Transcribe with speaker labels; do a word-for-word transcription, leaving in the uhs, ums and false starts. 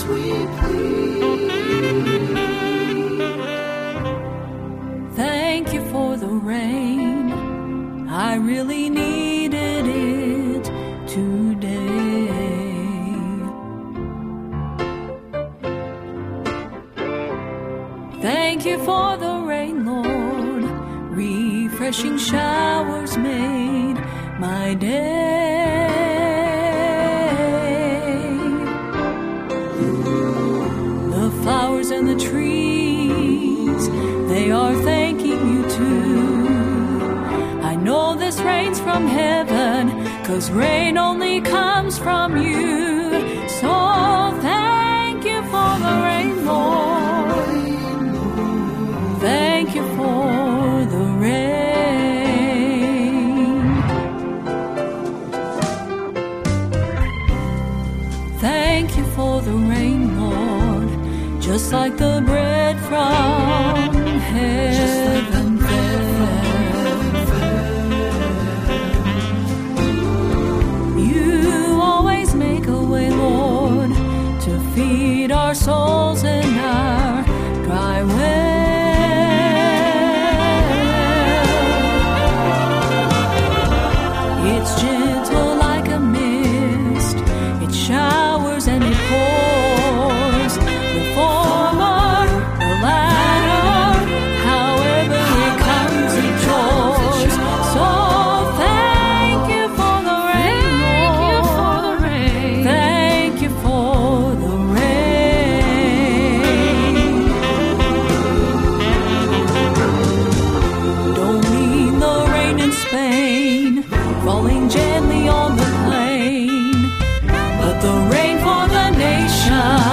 Speaker 1: we plead.
Speaker 2: Thank you for the rain. I really needed it today. Thank you for the rain, Lord. Refreshing showers made my day. The flowers and the trees, they are thanking you too. I know this rain's from heaven, 'cause rain only comes from you. So thank you for the rain, Lord. Thank you for the rain. Thank you for the rain, Lord. Just like the bread from heaven fell. You always make a way, Lord, to feed our souls in our dry well. It's gentle like a mist. It showers and it pours. The former, the latter, however it comes, it pours. So thank you for the rain, Lord. Thank you for the rain. Don't mean the rain in Spain, falling gently on the plain, but the rain for the nation.